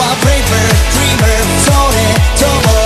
はブレイブルドリーマーそれとも